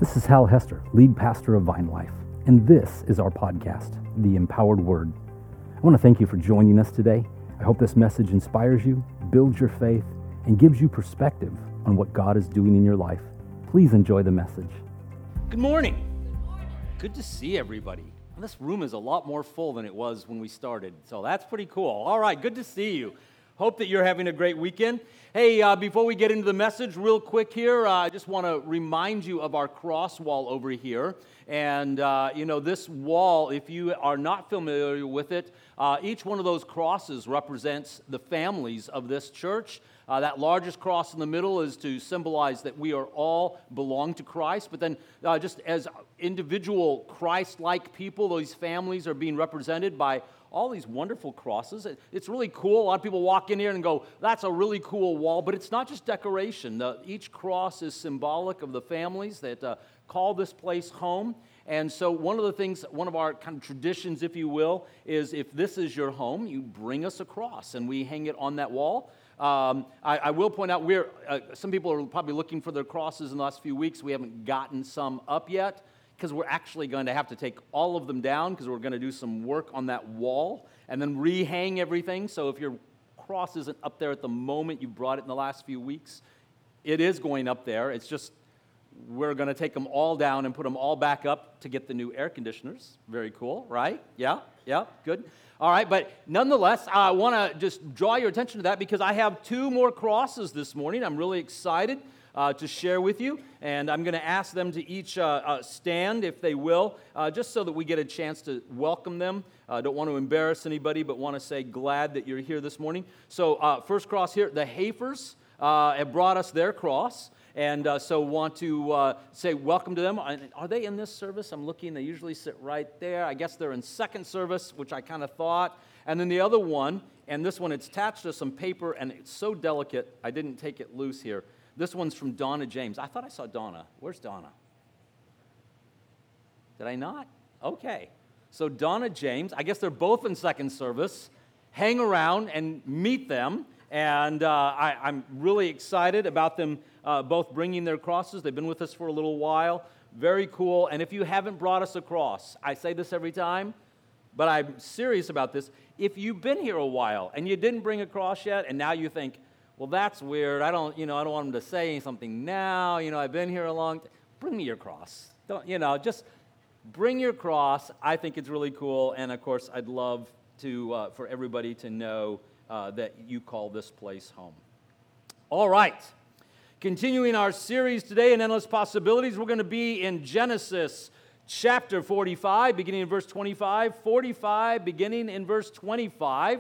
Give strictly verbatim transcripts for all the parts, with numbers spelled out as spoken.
This is Hal Hester, lead pastor of Vine Life, and this is our podcast, The Empowered Word. I want to thank you for joining us today. I hope this message inspires you, builds your faith, and gives you perspective on what God is doing in your life. Please enjoy the message. Good morning. Good morning. Good to see everybody. And this room is a lot more full than it was when we started, so that's pretty cool. All right, good to see you. Hope that you're having a great weekend. Hey, uh, before we get into the message, real quick here, uh, I just want to remind you of our cross wall over here. And, uh, you know, this wall, if you are not familiar with it, uh, each one of those crosses represents the families of this church. Uh, that largest cross in the middle is to symbolize that we are all belong to Christ. But then uh, just as individual Christ-like people, those families are being represented by all these wonderful crosses. It's really cool. A lot of people walk in here and go, that's a really cool wall, but it's not just decoration. The, each cross is symbolic of the families that uh, call this place home. And so one of the things, one of our kind of traditions, if you will, is if this is your home, you bring us a cross and we hang it on that wall. Um, I, I will point out, we're uh, some people are probably looking for their crosses in the last few weeks. We haven't gotten some up yet, because we're actually going to have to take all of them down because we're going to do some work on that wall and then rehang everything. So if your cross isn't up there at the moment you brought it in the last few weeks, it is going up there. It's just we're going to take them all down and put them all back up to get the new air conditioners. Very cool, right? Yeah, yeah, good. All right, but nonetheless, I want to just draw your attention to that because I have two more crosses this morning. I'm really excited Uh, to share with you, and I'm going to ask them to each uh, uh, stand, if they will, uh, just so that we get a chance to welcome them. I uh, don't want to embarrass anybody, but want to say glad that you're here this morning. So uh, first cross here, the Hafers uh, have brought us their cross, and uh, so want to uh, say welcome to them. Are they in this service? I'm looking, they usually sit right there. I guess they're in second service, which I kind of thought. And then the other one, and this one, it's attached to some paper, and it's so delicate, I didn't take it loose here. This one's from Donna James. I thought I saw Donna. Where's Donna? Did I not? Okay. So Donna James, I guess they're both in second service. Hang around and meet them. And uh, I, I'm really excited about them uh, both bringing their crosses. They've been with us for a little while. Very cool. And if you haven't brought us a cross, I say this every time, but I'm serious about this. If you've been here a while and you didn't bring a cross yet, and now you think, well, that's weird. I don't, you know, I don't want them to say something now. You know, I've been here a long time. Bring me your cross. Don't, you know, just bring your cross. I think it's really cool, and of course, I'd love to uh, for everybody to know uh, that you call this place home. All right, continuing our series today in Endless Possibilities, we're going to be in Genesis chapter forty-five, beginning in verse twenty-five. forty-five, beginning in verse twenty-five.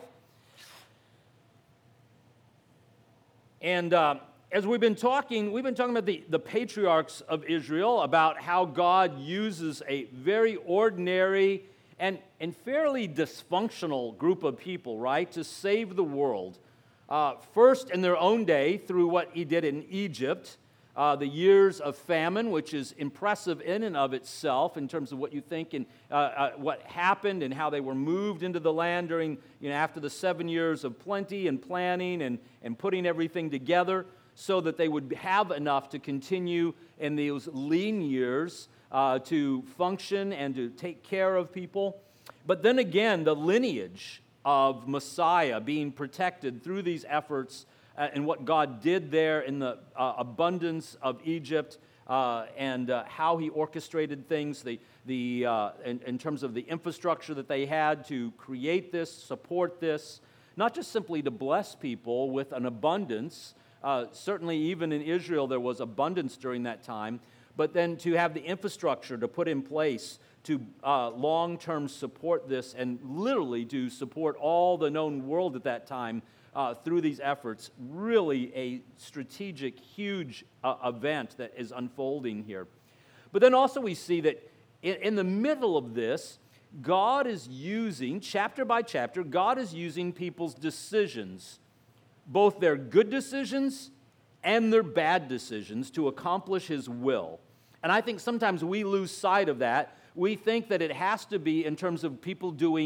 And uh, as we've been talking, we've been talking about the, the patriarchs of Israel, about how God uses a very ordinary and, and fairly dysfunctional group of people, right, to save the world. Uh, first, in their own day, through what he did in Egypt, uh, the years of famine, which is impressive in and of itself in terms of what you think and uh, uh, what happened and how they were moved into the land during, you know, after the seven years of plenty and planning and, and putting everything together so that they would have enough to continue in those lean years uh, to function and to take care of people. But then again, the lineage of Messiah being protected through these efforts Uh, and what God did there in the uh, abundance of Egypt uh, and uh, how he orchestrated things, the, the, uh, in, in terms of the infrastructure that they had to create this, support this, not just simply to bless people with an abundance. Uh, certainly even in Israel there was abundance during that time, but then to have the infrastructure to put in place to uh, long-term support this and literally to support all the known world at that time Uh, through these efforts, really a strategic, huge uh, event that is unfolding here. But then also we see that in, in the middle of this, God is using, chapter by chapter, God is using people's decisions, both their good decisions and their bad decisions, to accomplish his will. And I think sometimes we lose sight of that. We think that it has to be in terms of people doing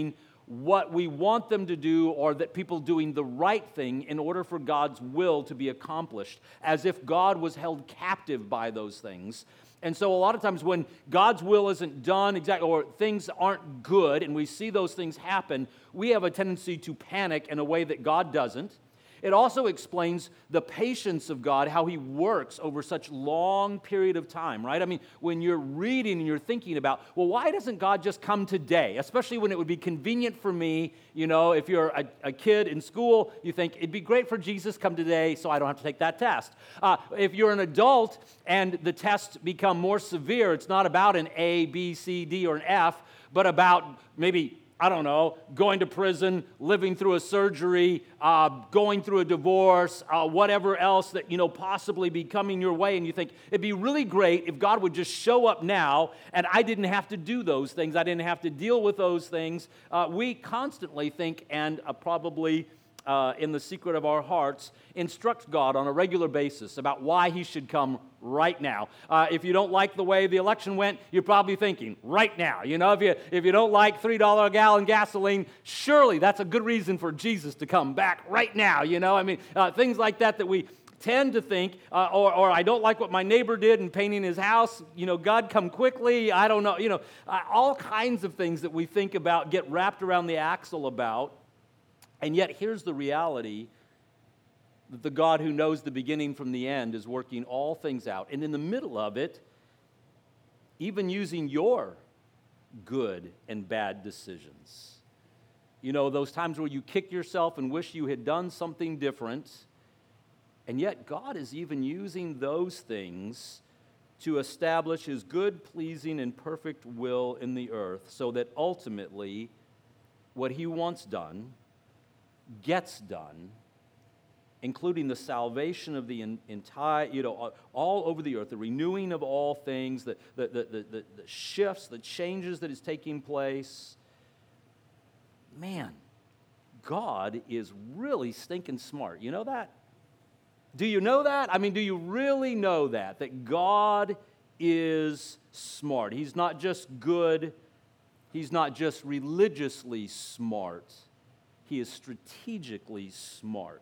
what we want them to do, or that people doing the right thing in order for God's will to be accomplished, as if God was held captive by those things. And so a lot of times when God's will isn't done exactly, or things aren't good, and we see those things happen, we have a tendency to panic in a way that God doesn't. It also explains the patience of God, how He works over such long period of time, right? I mean, when you're reading and you're thinking about, well, why doesn't God just come today? Especially when it would be convenient for me, you know, if you're a, a kid in school, you think, it'd be great for Jesus to come today so I don't have to take that test. Uh, if you're an adult and the tests become more severe, it's not about an A, B, C, D, or an F, but about maybe, I don't know, going to prison, living through a surgery, uh, going through a divorce, uh, whatever else that, you know, possibly be coming your way. And you think, it'd be really great if God would just show up now and I didn't have to do those things. I didn't have to deal with those things. Uh, we constantly think, and uh, probably uh, in the secret of our hearts, instruct God on a regular basis about why He should come right now. Uh, if you don't like the way the election went, you're probably thinking, right now. You know, if you if you don't like three dollars a gallon gasoline, surely that's a good reason for Jesus to come back right now. You know, I mean, uh, things like that that we tend to think, uh, or, or I don't like what my neighbor did in painting his house, you know, God come quickly, I don't know, you know, uh, all kinds of things that we think about, get wrapped around the axle about. And yet, here's the reality, that the God who knows the beginning from the end is working all things out. And in the middle of it, even using your good and bad decisions. You know, those times where you kick yourself and wish you had done something different. And yet, God is even using those things to establish His good, pleasing, and perfect will in the earth, so that ultimately, what He wants done gets done, including the salvation of the in, entire, you know, all over the earth, the renewing of all things, the, the, the, the, the, the shifts, the changes that is taking place. Man, God is really stinking smart. You know that? Do you know that? I mean, do you really know that? That God is smart. He's not just good. He's not just religiously smart. He is strategically smart,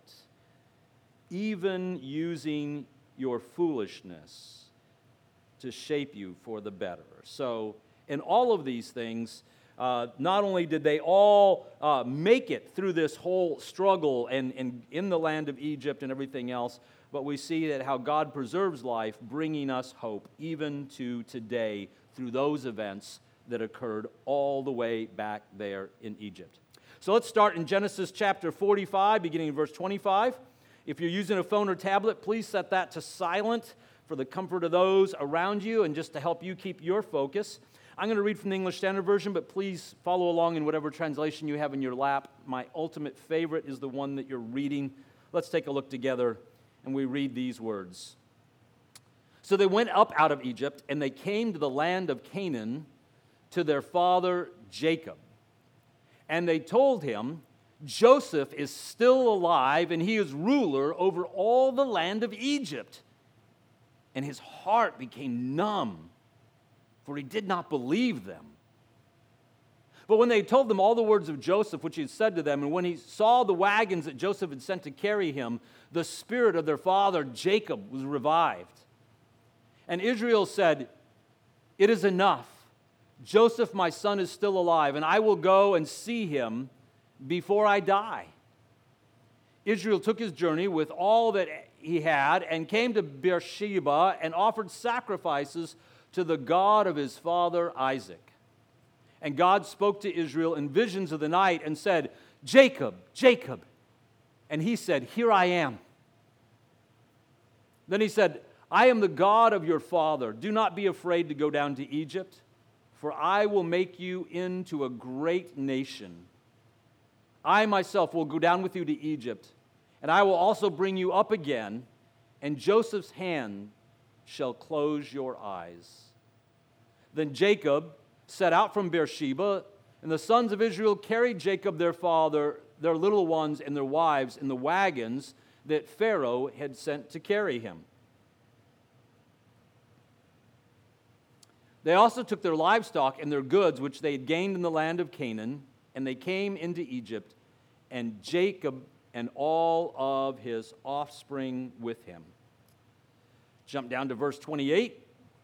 even using your foolishness to shape you for the better. So, in all of these things, uh, not only did they all uh, make it through this whole struggle and, and in the land of Egypt and everything else, but we see that how God preserves life, bringing us hope even to today through those events that occurred all the way back there in Egypt. So let's start in Genesis chapter forty-five, beginning in verse twenty-five. If you're using a phone or tablet, please set that to silent for the comfort of those around you and just to help you keep your focus. I'm going to read from the English Standard Version, but please follow along in whatever translation you have in your lap. My ultimate favorite is the one that you're reading. Let's take a look together, and we read these words. So they went up out of Egypt, and they came to the land of Canaan to their father Jacob. And they told him, Joseph is still alive, and he is ruler over all the land of Egypt. And his heart became numb, for he did not believe them. But when they told them all the words of Joseph, which he had said to them, and when he saw the wagons that Joseph had sent to carry him, the spirit of their father Jacob was revived. And Israel said, it is enough. Joseph, my son, is still alive, and I will go and see him before I die. Israel took his journey with all that he had and came to Beersheba and offered sacrifices to the God of his father Isaac. And God spoke to Israel in visions of the night and said, Jacob, Jacob. And he said, here I am. Then he said, I am the God of your father. Do not be afraid to go down to Egypt, for I will make you into a great nation. I myself will go down with you to Egypt, and I will also bring you up again, and Joseph's hand shall close your eyes. Then Jacob set out from Beersheba, and the sons of Israel carried Jacob their father, their little ones and their wives in the wagons that Pharaoh had sent to carry him. They also took their livestock and their goods, which they had gained in the land of Canaan, and they came into Egypt, and Jacob and all of his offspring with him. Jump down to verse twenty-eight.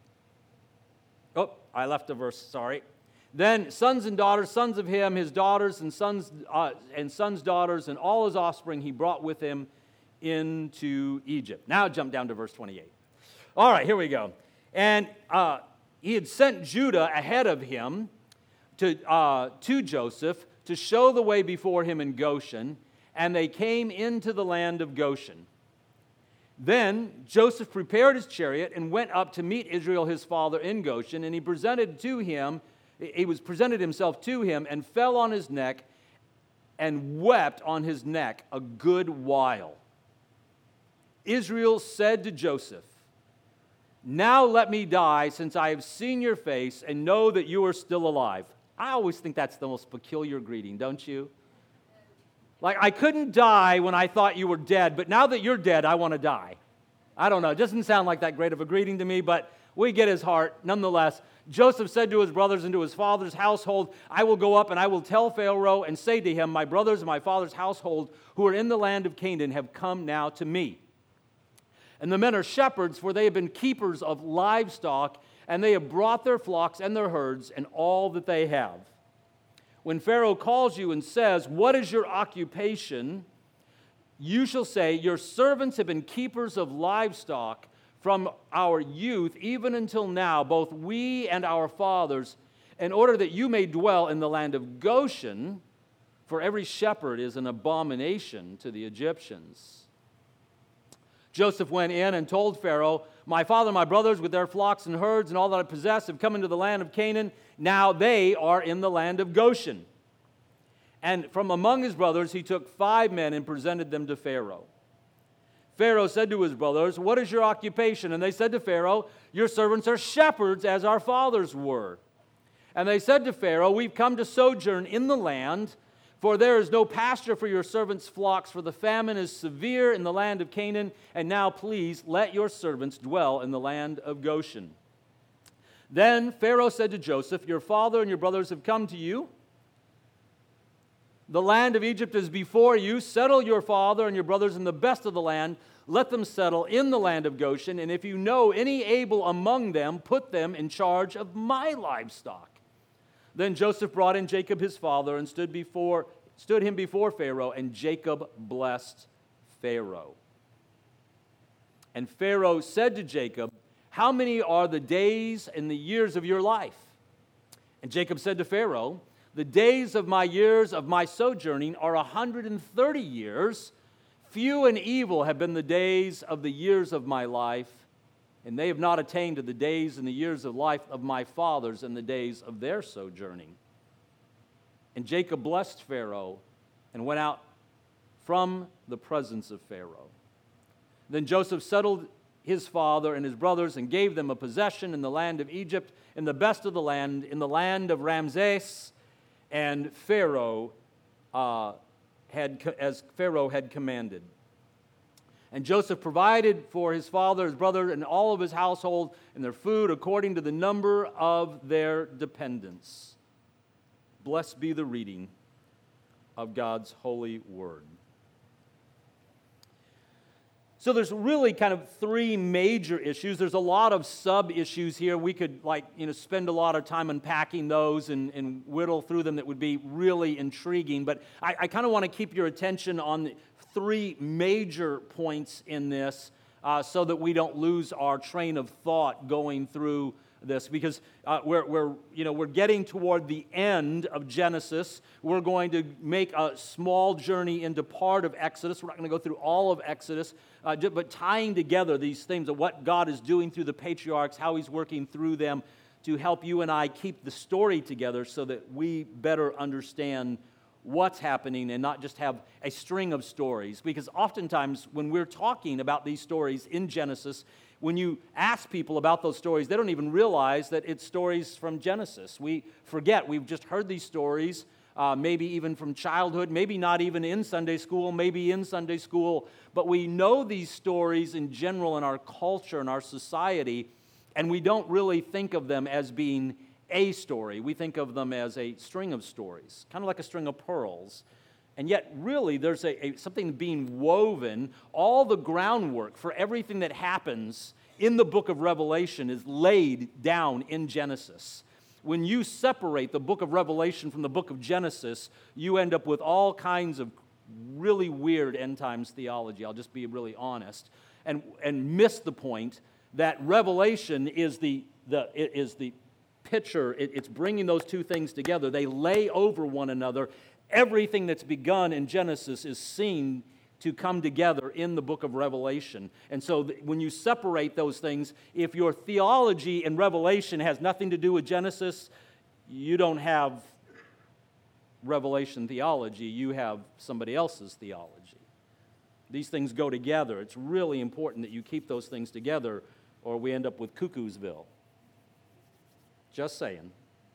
Oh, I left a verse, sorry. Then sons and daughters, sons of him, his daughters and sons uh, and sons' daughters, and all his offspring he brought with him into Egypt. Now jump down to verse twenty-eight. All right, here we go. And uh, he had sent Judah ahead of him to, uh, to Joseph to show the way before him in Goshen, and they came into the land of Goshen. Then Joseph prepared his chariot and went up to meet Israel his father in Goshen, and he presented to him, he was presented himself to him, and fell on his neck and wept on his neck a good while. Israel said to Joseph, "Now let me die, since I have seen your face and know that you are still alive." I always think that's the most peculiar greeting, don't you? Like, I couldn't die when I thought you were dead, but now that you're dead, I want to die. I don't know. It doesn't sound like that great of a greeting to me, but we get his heart. Nonetheless, Joseph said to his brothers and to his father's household, "I will go up and I will tell Pharaoh and say to him, my brothers and my father's household who are in the land of Canaan have come now to me. And the men are shepherds, for they have been keepers of livestock, and they have brought their flocks and their herds and all that they have. When Pharaoh calls you and says, 'What is your occupation?' you shall say, 'Your servants have been keepers of livestock from our youth even until now, both we and our fathers, in order that you may dwell in the land of Goshen, for every shepherd is an abomination to the Egyptians.'" Joseph went in and told Pharaoh, "My father and my brothers with their flocks and herds and all that I possess have come into the land of Canaan. Now they are in the land of Goshen." And from among his brothers he took five men and presented them to Pharaoh. Pharaoh said to his brothers, "What is your occupation?" And they said to Pharaoh, "Your servants are shepherds, as our fathers were." And they said to Pharaoh, "We've come to sojourn in the land, for there is no pasture for your servants' flocks, for the famine is severe in the land of Canaan. And now please let your servants dwell in the land of Goshen." Then Pharaoh said to Joseph, "Your father and your brothers have come to you. The land of Egypt is before you. Settle your father and your brothers in the best of the land. Let them settle in the land of Goshen. And if you know any able among them, put them in charge of my livestock." Then Joseph brought in Jacob his father and stood before stood him before Pharaoh, and Jacob blessed Pharaoh. And Pharaoh said to Jacob, "How many are the days and the years of your life?" And Jacob said to Pharaoh, "The days of my years of my sojourning are a hundred and thirty years. Few and evil have been the days of the years of my life, and they have not attained to the days and the years of life of my fathers and the days of their sojourning." And Jacob blessed Pharaoh and went out from the presence of Pharaoh. Then Joseph settled his father and his brothers and gave them a possession in the land of Egypt, in the best of the land, in the land of Ramses, and Pharaoh uh, had, as Pharaoh had commanded. And Joseph provided for his father, his brother, and all of his household and their food according to the number of their dependents. Blessed be the reading of God's holy word. So there's really kind of three major issues. There's a lot of sub-issues here. We could like, you know, spend a lot of time unpacking those and, and whittle through them that would be really intriguing. But I, I kind of want to keep your attention on the three major points in this uh, so that we don't lose our train of thought going through this, because uh, we're, we're, you know, we're getting toward the end of Genesis. We're going to make a small journey into part of Exodus. We're not going to go through all of Exodus, uh, but tying together these things of what God is doing through the patriarchs, how He's working through them to help you and I keep the story together so that we better understand what's happening and not just have a string of stories. Because oftentimes when we're talking about these stories in Genesis, when you ask people about those stories, they don't even realize that it's stories from Genesis. We forget. We've just heard these stories, uh, maybe even from childhood, maybe not even in Sunday school, maybe in Sunday school, but we know these stories in general in our culture and our society, and we don't really think of them as being a story. We think of them as a string of stories, kind of like a string of pearls. And yet, really, there's a, a something being woven. All the groundwork for everything that happens in the book of Revelation is laid down in Genesis. When you separate the book of Revelation from the book of Genesis, you end up with all kinds of really weird end times theology. I'll just be really honest, and and miss the point that Revelation is the the is the picture. It, it's bringing those two things together. They lay over one another. Everything that's begun in Genesis is seen to come together in the book of Revelation. And so th- when you separate those things, if your theology in Revelation has nothing to do with Genesis, you don't have Revelation theology, you have somebody else's theology. These things go together. It's really important that you keep those things together, or we end up with Cuckoosville. Just saying.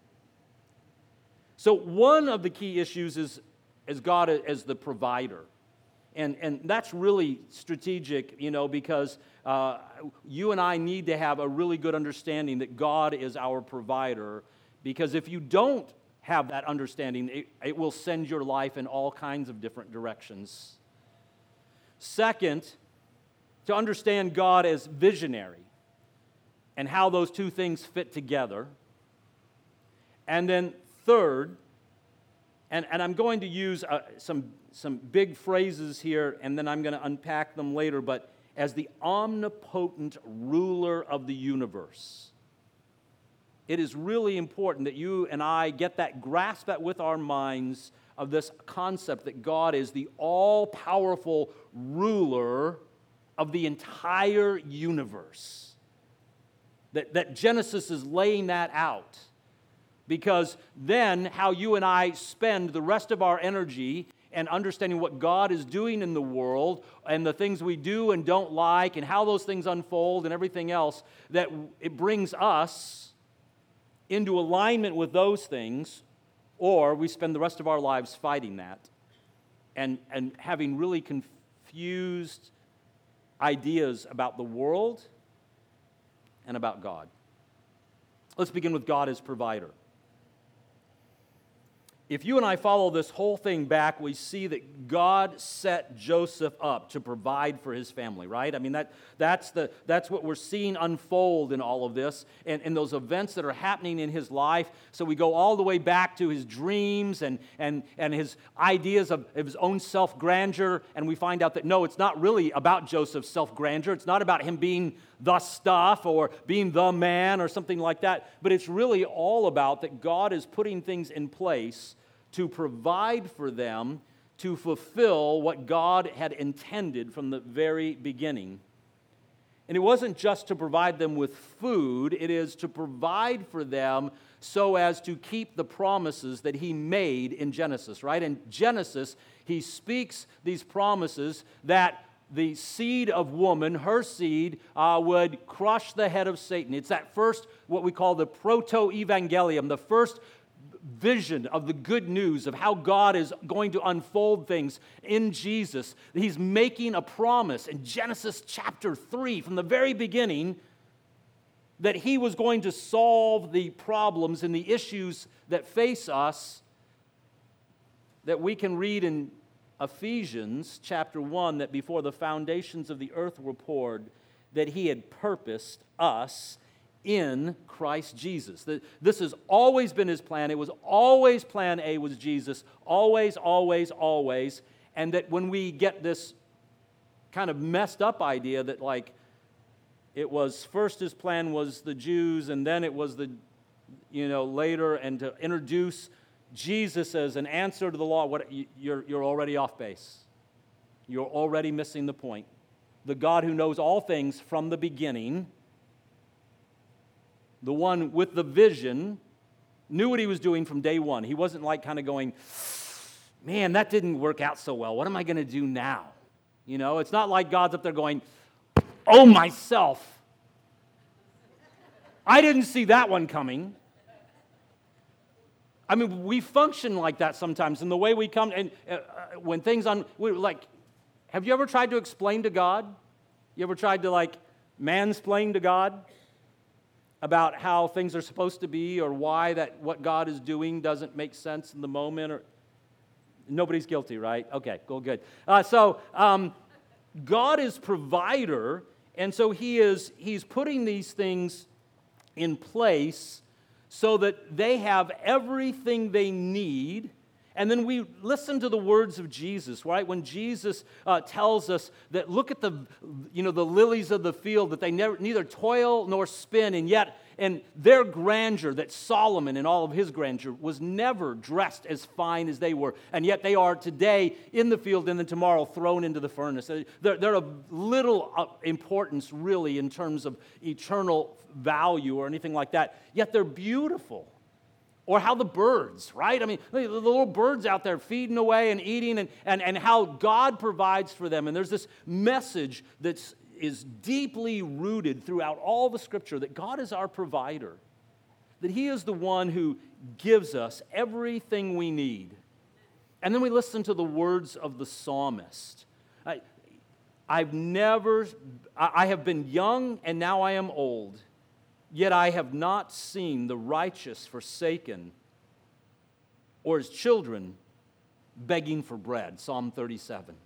So one of the key issues is, is God as the provider. And, and that's really strategic, you know, because uh, you and I need to have a really good understanding that God is our provider. Because if you don't have that understanding, it, it will send your life in all kinds of different directions. Second, to understand God as visionary and how those two things fit together. And then third, and, and I'm going to use uh, some, some big phrases here, and then I'm going to unpack them later, but as the omnipotent ruler of the universe. It is really important that you and I get that, grasp that with our minds of this concept that God is the all-powerful ruler of the entire universe. That, that Genesis is laying that out. Because then how you and I spend the rest of our energy and understanding what God is doing in the world and the things we do and don't like and how those things unfold and everything else, that it brings us into alignment with those things, or we spend the rest of our lives fighting that and, and having really confused ideas about the world and about God. Let's begin with God as provider. If you and I follow this whole thing back, we see that God set Joseph up to provide for his family, right? I mean, that that's the that's what we're seeing unfold in all of this and, and those events that are happening in his life. So we go all the way back to his dreams and and, and his ideas of, of his own self-grandeur, and we find out that no, it's not really about Joseph's self-grandeur. It's not about him being the stuff or being the man or something like that, but it's really all about that God is putting things in place to provide for them, to fulfill what God had intended from the very beginning. And it wasn't just to provide them with food, it is to provide for them so as to keep the promises that he made in Genesis, right? In Genesis, he speaks these promises that the seed of woman, her seed, uh, would crush the head of Satan. It's that first, what we call the proto-evangelium, the first vision of the good news of how God is going to unfold things in Jesus. He's making a promise in Genesis chapter three, from the very beginning, that he was going to solve the problems and the issues that face us, that we can read in Ephesians chapter one, that before the foundations of the earth were poured, that he had purposed us in Christ Jesus. That this has always been his plan. It was always plan A was Jesus. Always, always, always. And that when we get this kind of messed up idea that like it was first his plan was the Jews and then it was the, you know, later, and to introduce Jesus as an answer to the law, what, you're, you're already off base. You're already missing the point. The God who knows all things from the beginning, the one with the vision, knew what he was doing from day one. He wasn't like kind of going, man, that didn't work out so well. What am I going to do now? You know, it's not like God's up there going, oh, myself. I didn't see that one coming. I mean, we function like that sometimes in the way we come, and uh, when things on, we're like, have you ever tried to explain to God? You ever tried to like mansplain to God? about how things are supposed to be or why that what God is doing doesn't make sense in the moment? Or nobody's guilty, right? Okay, cool, good. Uh, so um, God is provider, and so He is He's putting these things in place so that they have everything they need. And then we listen to the words of Jesus, right? When Jesus uh, tells us that look at the, you know, the lilies of the field, that they never, neither toil nor spin, and yet in their grandeur, that Solomon in all of his grandeur was never dressed as fine as they were, and yet they are today in the field and then tomorrow thrown into the furnace. They're, they're of little uh, importance really in terms of eternal value or anything like that, yet they're beautiful. Or how the birds, right? I mean, the little birds out there feeding away and eating, and, and, and how God provides for them. And there's this message that is deeply rooted throughout all the Scripture that God is our provider, that He is the one who gives us everything we need. And then we listen to the words of the psalmist. I, I've never, I have been young and now I am old. Yet I have not seen the righteous forsaken or his children begging for bread. Psalm thirty-seven.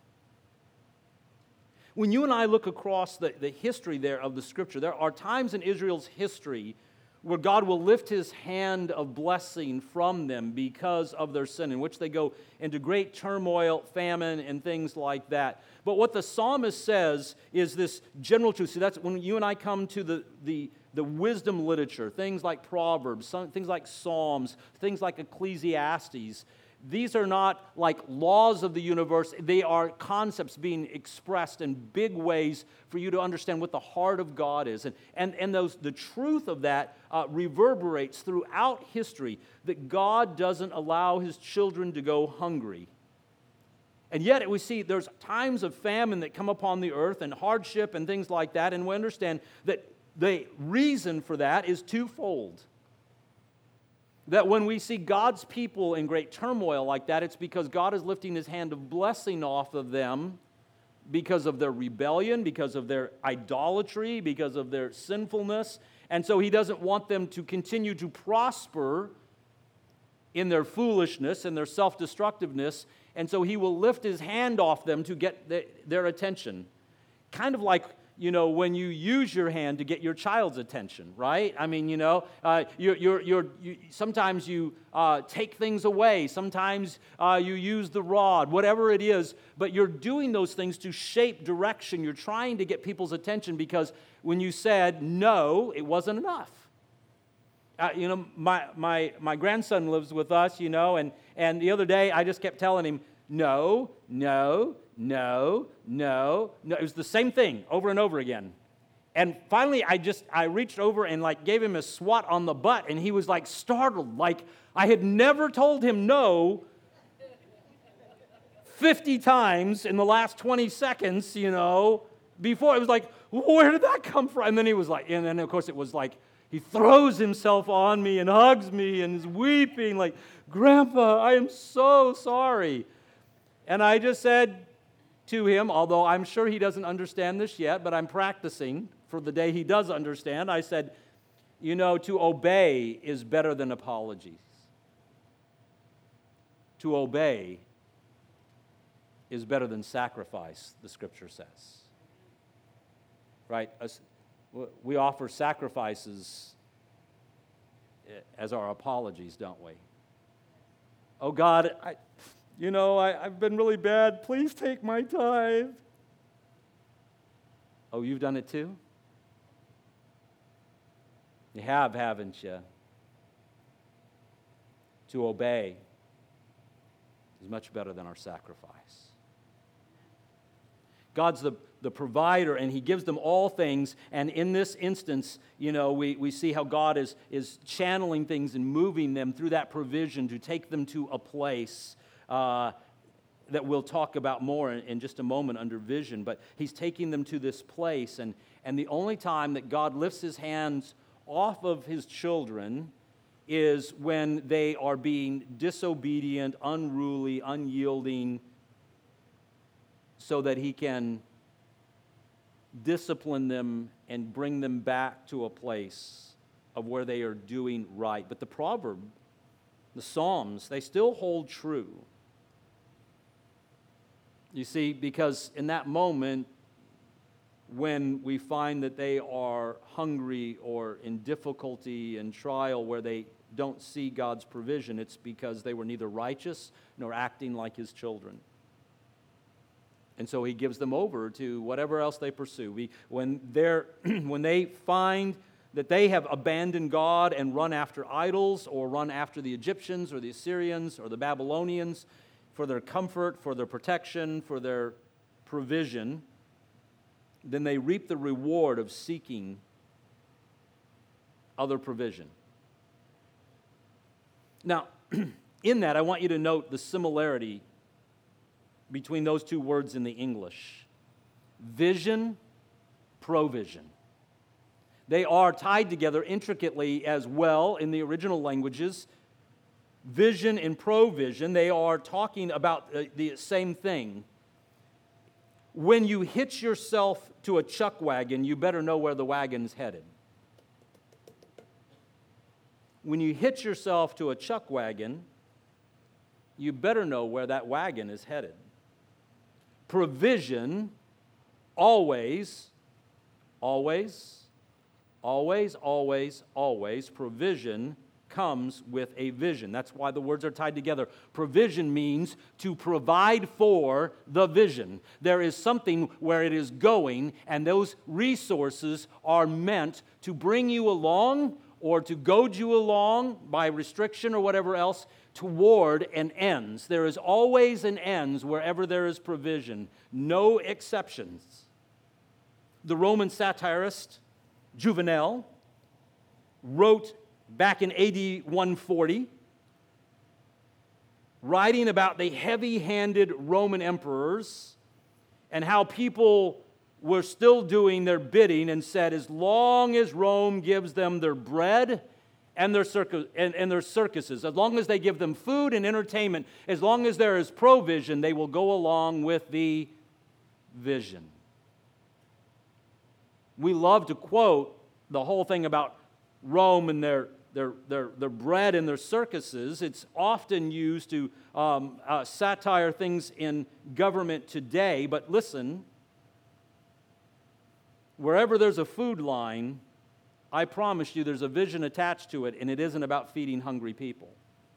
When you and I look across the, the history there of the Scripture, there are times in Israel's history where God will lift His hand of blessing from them because of their sin, in which they go into great turmoil, famine, and things like that. But what the psalmist says is this general truth. See, that's when you and I come to the, the, the wisdom literature, things like Proverbs, some, things like Psalms, things like Ecclesiastes. These are not like laws of the universe. They are concepts being expressed in big ways for you to understand what the heart of God is. And, and, and those, the truth of that uh, reverberates throughout history, that God doesn't allow His children to go hungry. And yet we see there's times of famine that come upon the earth and hardship and things like that, and we understand that the reason for that is twofold. That when we see God's people in great turmoil like that, it's because God is lifting His hand of blessing off of them because of their rebellion, because of their idolatry, because of their sinfulness. And so He doesn't want them to continue to prosper in their foolishness and their self-destructiveness. And so He will lift His hand off them to get the, their attention. Kind of like, you know, when you use your hand to get your child's attention, right? I mean, you know, uh, you're, you're, you're, you, sometimes you uh, take things away. Sometimes uh, you use the rod, whatever it is. But you're doing those things to shape direction. You're trying to get people's attention because when you said no, it wasn't enough. Uh, you know, my, my, my grandson lives with us, you know, and, and the other day I just kept telling him, no, no, no, no, no. It was the same thing over and over again. And finally, I just, I reached over and like gave him a swat on the butt, and he was like startled, like I had never told him no fifty times in the last twenty seconds, you know, before. It was like, where did that come from? And then he was like, and then of course it was like, he throws himself on me and hugs me and is weeping like, Grandpa, I am so sorry. And I just said to him, although I'm sure he doesn't understand this yet, but I'm practicing for the day he does understand, I said, you know, to obey is better than apologies. To obey is better than sacrifice, the Scripture says. Right? We offer sacrifices as our apologies, don't we? Oh God, I, you know, I, I've been really bad. Please take my tithe. Oh, you've done it too? You have, haven't you? To obey is much better than our sacrifice. God's the, the provider, and He gives them all things. And in this instance, you know, we, we see how God is, is channeling things and moving them through that provision to take them to a place uh, that we'll talk about more in, in just a moment under vision. But He's taking them to this place, and, and the only time that God lifts His hands off of His children is when they are being disobedient, unruly, unyielding, so that He can discipline them and bring them back to a place of where they are doing right. But the proverb, the Psalms, they still hold true. You see, because in that moment, when we find that they are hungry or in difficulty and trial where they don't see God's provision, it's because they were neither righteous nor acting like His children. And so He gives them over to whatever else they pursue. We, when, they're, when they find that they have abandoned God and run after idols or run after the Egyptians or the Assyrians or the Babylonians for their comfort, for their protection, for their provision, then they reap the reward of seeking other provision. Now, in that, I want you to note the similarity between those two words in the English. Vision, provision. They are tied together intricately as well in the original languages. Vision and provision, they are talking about the same thing. When you hitch yourself to a chuck wagon, you better know where the wagon's headed. When you hitch yourself to a chuck wagon, you better know where that wagon is headed. Provision, always, always, always, always, always, provision comes with a vision. That's why the words are tied together. Provision means to provide for the vision. There is something where it is going, and those resources are meant to bring you along or to goad you along by restriction or whatever else toward an ends. There is always an ends wherever there is provision. No exceptions. The Roman satirist Juvenal wrote back in A D one forty, writing about the heavy-handed Roman emperors and how people were still doing their bidding, and said, as long as Rome gives them their bread and their, circus, and, and their circuses, as long as they give them food and entertainment, as long as there is provision, they will go along with the vision. We love to quote the whole thing about Rome and their Their, their, their bread and their circuses. It's often used to um, uh, satire things in government today. But listen, wherever there's a food line, I promise you there's a vision attached to it, and it isn't about feeding hungry people.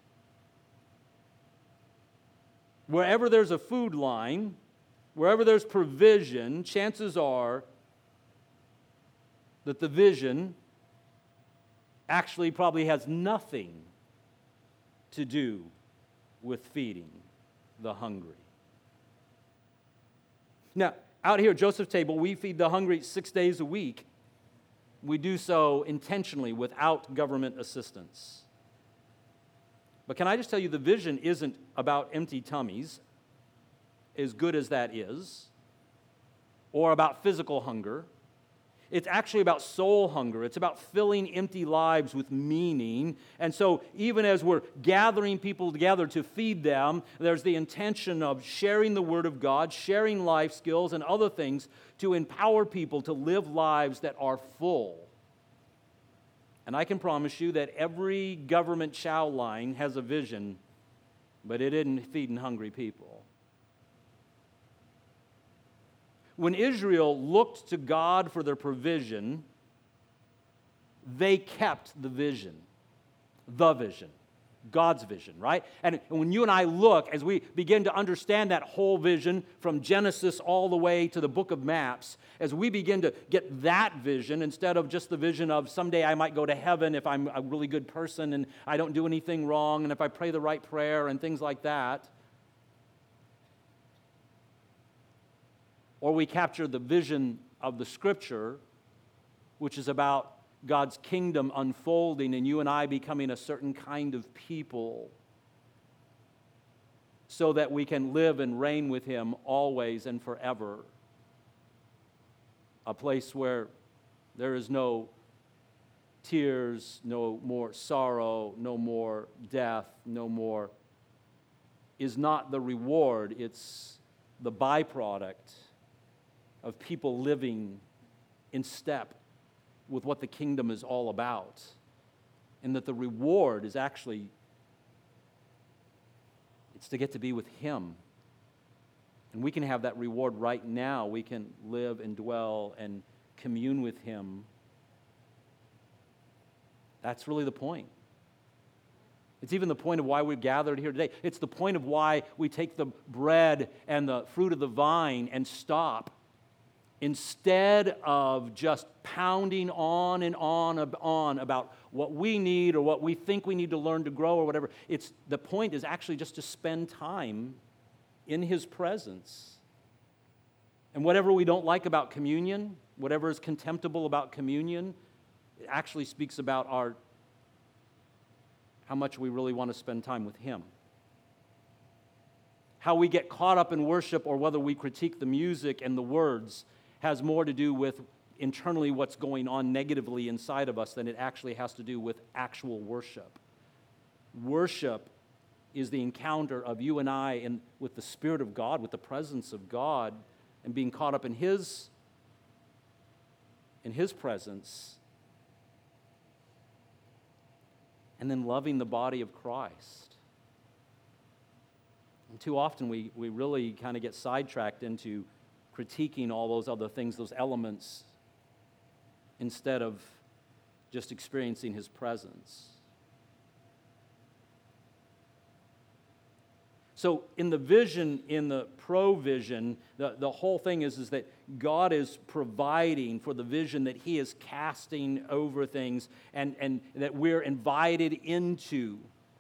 Wherever there's a food line, wherever there's provision, chances are that the vision actually probably has nothing to do with feeding the hungry. Now, out here at Joseph's Table, we feed the hungry six days a week. We do so intentionally without government assistance. But can I just tell you, the vision isn't about empty tummies, as good as that is, or about physical hunger. It's actually about soul hunger. It's about filling empty lives with meaning. And so even as we're gathering people together to feed them, there's the intention of sharing the Word of God, sharing life skills and other things to empower people to live lives that are full. And I can promise you that every government chow line has a vision, but it isn't feeding hungry people. When Israel looked to God for their provision, they kept the vision, the vision, God's vision, right? And when you and I look, as we begin to understand that whole vision from Genesis all the way to the book of Maps, as we begin to get that vision instead of just the vision of someday I might go to heaven if I'm a really good person and I don't do anything wrong and if I pray the right prayer and things like that, or we capture the vision of the Scripture, which is about God's kingdom unfolding and you and I becoming a certain kind of people so that we can live and reign with Him always and forever. A place where there is no tears, no more sorrow, no more death, no more, is not the reward, it's the byproduct of people living in step with what the kingdom is all about, and that the reward is actually, it's to get to be with Him. And we can have that reward right now. We can live and dwell and commune with Him. That's really the point. It's even the point of why we've gathered here today. It's the point of why we take the bread and the fruit of the vine and stop, instead of just pounding on and on and on about what we need or what we think we need to learn to grow or whatever. It's the point is actually just to spend time in His presence. And whatever we don't like about communion, whatever is contemptible about communion, it actually speaks about our how much we really want to spend time with Him. How we get caught up in worship or whether we critique the music and the words has more to do with internally what's going on negatively inside of us than it actually has to do with actual worship. Worship is the encounter of you and I in, with the Spirit of God, with the presence of God, and being caught up in His, in His presence, and then loving the body of Christ. And too often we, we really kind of get sidetracked into critiquing all those other things, those elements, instead of just experiencing His presence. So in the vision, in the provision, the, the whole thing is, is that God is providing for the vision that He is casting over things and, and that we're invited into.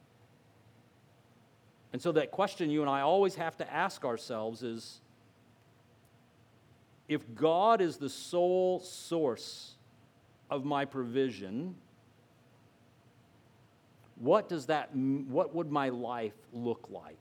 And so that question you and I always have to ask ourselves is, if God is the sole source of my provision, what does that, what would my life look like?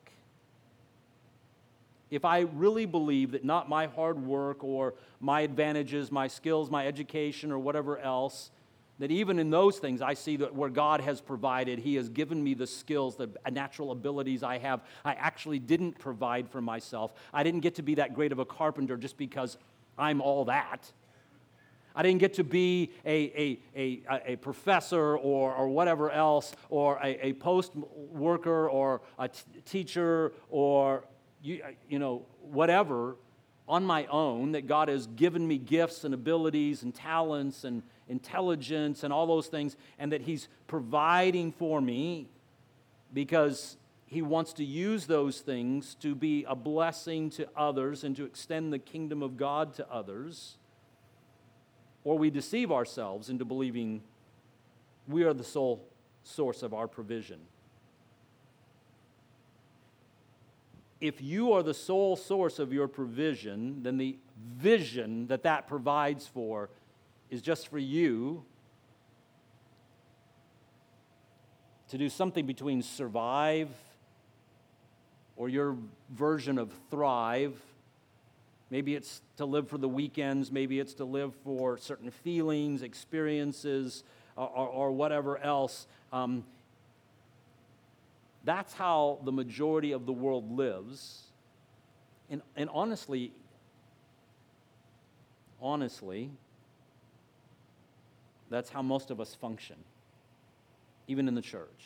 If I really believe that not my hard work or my advantages, my skills, my education, or whatever else, that even in those things I see that where God has provided, He has given me the skills, the natural abilities I have. I actually didn't provide for myself. I didn't get to be that great of a carpenter just because I'm all that. I didn't get to be a, a, a, a professor or, or whatever else, or a, a post worker or a t- teacher or You, you know, whatever, on my own, that God has given me gifts and abilities and talents and intelligence and all those things, and that He's providing for me because He wants to use those things to be a blessing to others and to extend the kingdom of God to others. Or we deceive ourselves into believing we are the sole source of our provision. If you are the sole source of your provision, then the vision that that provides for is just for you to do something between survive or your version of thrive. Maybe it's to live for the weekends. Maybe it's to live for certain feelings, experiences, or, or, or whatever else. Um, That's how the majority of the world lives. And, and honestly, honestly, that's how most of us function, even in the church.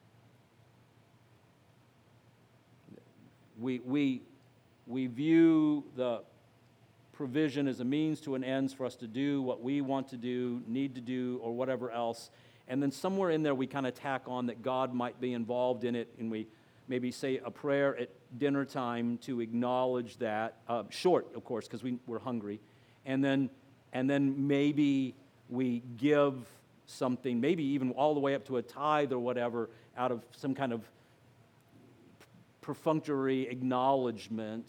We, we, we view the provision as a means to an end for us to do what we want to do, need to do, or whatever else. And then somewhere in there we kind of tack on that God might be involved in it, and we maybe say a prayer at dinner time to acknowledge that, uh, short, of course, because we, we're hungry. And then, and then maybe we give something, maybe even all the way up to a tithe or whatever, out of some kind of perfunctory acknowledgement.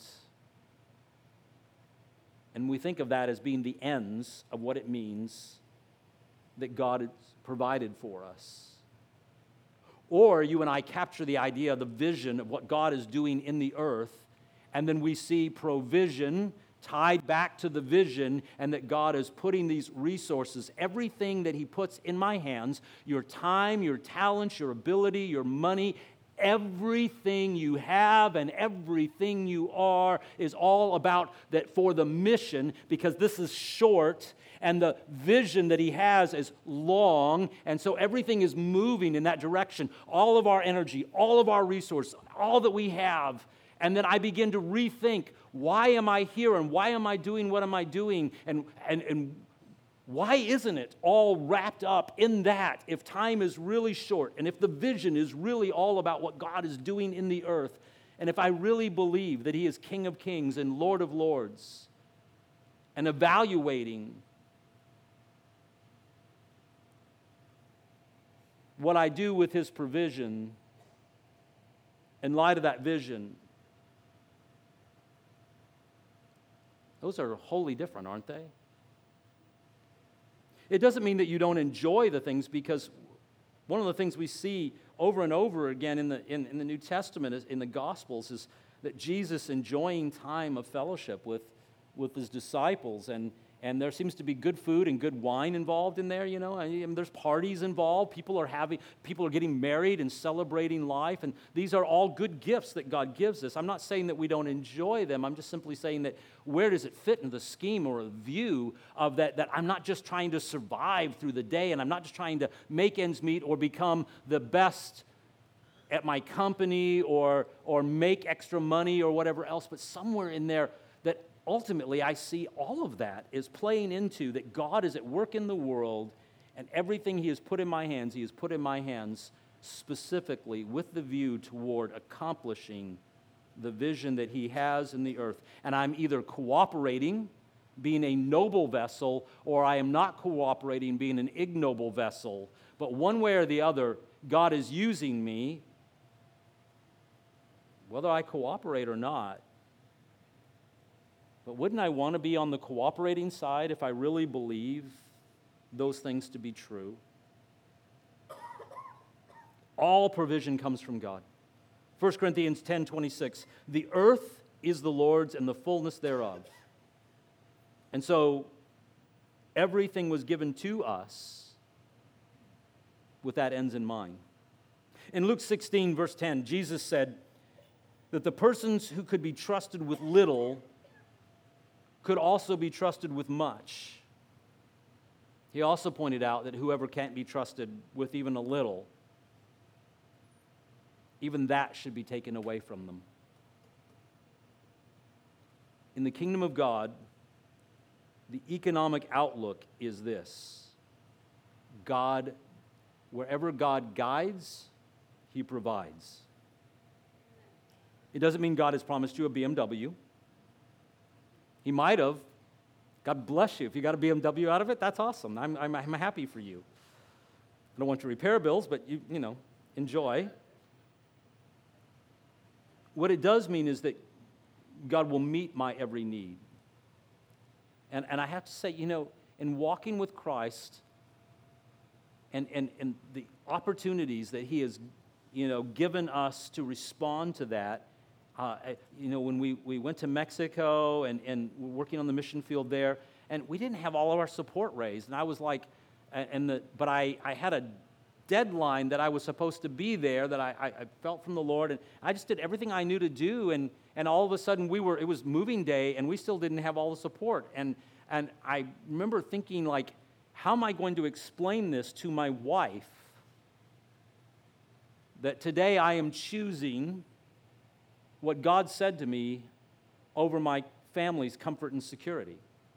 And we think of that as being the ends of what it means that God has provided for us. Or you and I capture the idea, the vision of what God is doing in the earth, and then we see provision tied back to the vision, and that God is putting these resources, everything that He puts in my hands, your time, your talents, your ability, your money, everything you have and everything you are is all about that for the mission, because this is short and the vision that he has is long, and so everything is moving in that direction. All of our energy, all of our resources, all that we have. And then I begin to rethink, why am I here and why am I doing what am I doing? And, and, and why isn't it all wrapped up in that if time is really short and if the vision is really all about what God is doing in the earth, and if I really believe that he is King of Kings and Lord of Lords, and evaluating what I do with his provision in light of that vision, those are wholly different, aren't they? It doesn't mean that you don't enjoy the things, because one of the things we see over and over again in the, in, in the New Testament, is, in the Gospels, is that Jesus enjoying time of fellowship with, with his disciples, and, and there seems to be good food and good wine involved in there, you know, I mean, there's parties involved, people are having, people are getting married and celebrating life, and these are all good gifts that God gives us. I'm not saying that we don't enjoy them, I'm just simply saying that where does it fit in the scheme or a view of that, that I'm not just trying to survive through the day, and I'm not just trying to make ends meet or become the best at my company or, or make extra money or whatever else, but somewhere in there that ultimately I see all of that is playing into that God is at work in the world, and everything he has put in my hands, he has put in my hands specifically with the view toward accomplishing the vision that he has in the earth. And I'm either cooperating, being a noble vessel, or I am not cooperating, being an ignoble vessel. But one way or the other, God is using me, whether I cooperate or not. But wouldn't I want to be on the cooperating side if I really believe those things to be true? All provision comes from God. First Corinthians ten twenty-six, the earth is the Lord's and the fullness thereof. And so everything was given to us with that ends in mind. In Luke sixteen, verse ten, Jesus said that the persons who could be trusted with little could also be trusted with much. He also pointed out that whoever can't be trusted with even a little, even that should be taken away from them. In the kingdom of God, the economic outlook is this: God, wherever God guides, he provides. It doesn't mean God has promised you a B M W. He might have. God bless you. If you got a B M W out of it, that's awesome. I'm, I'm, I'm happy for you. I don't want your repair bills, but you, you know, enjoy. What it does mean is that God will meet my every need. And, and I have to say, you know, in walking with Christ and, and, and the opportunities that he has, you know, given us to respond to that, Uh, you know, when we, we went to Mexico and, and we're working on the mission field there, and we didn't have all of our support raised. And I was like, and the, but I, I had a deadline that I was supposed to be there that I, I, I felt from the Lord, and I just did everything I knew to do, and, and all of a sudden we were, it was moving day, and we still didn't have all the support. And, and I remember thinking, like, how am I going to explain this to my wife that today I am choosing what God said to me over my family's comfort and security?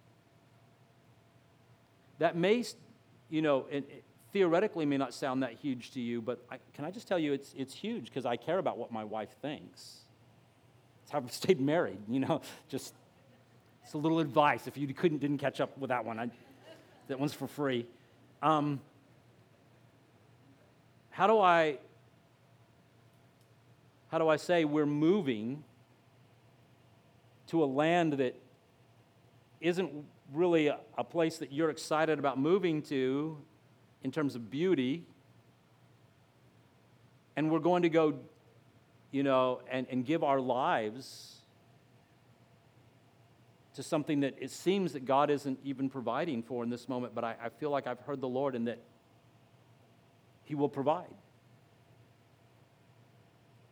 That may, you know, it, it theoretically may not sound that huge to you, but I, can I just tell you it's it's huge, because I care about what my wife thinks. It's how I've stayed married, you know. Just, it's a little advice if you couldn't didn't catch up with that one. I, that one's for free. Um, how do I? How do I say we're moving to a land that isn't really a, a place that you're excited about moving to in terms of beauty, and we're going to go, you know, and, and give our lives to something that it seems that God isn't even providing for in this moment, but I, I feel like I've heard the Lord and that he will provide.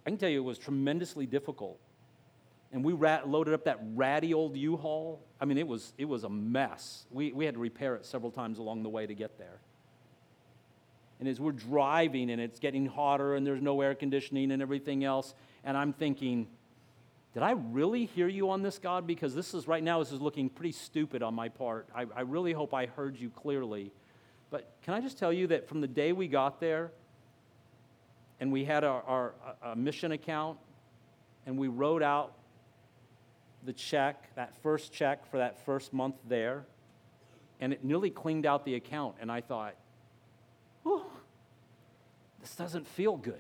I can tell you it was tremendously difficult. And we rat, loaded up that ratty old U-Haul. I mean, it was it was a mess. We, we had to repair it several times along the way to get there. And as we're driving and it's getting hotter and there's no air conditioning and everything else, and I'm thinking, did I really hear you on this, God? Because this is, right now, this is looking pretty stupid on my part. I, I really hope I heard you clearly. But can I just tell you that from the day we got there, and we had our, our, our mission account, and we wrote out the check, that first check for that first month there, and it nearly cleaned out the account, and I thought, whew, this doesn't feel good.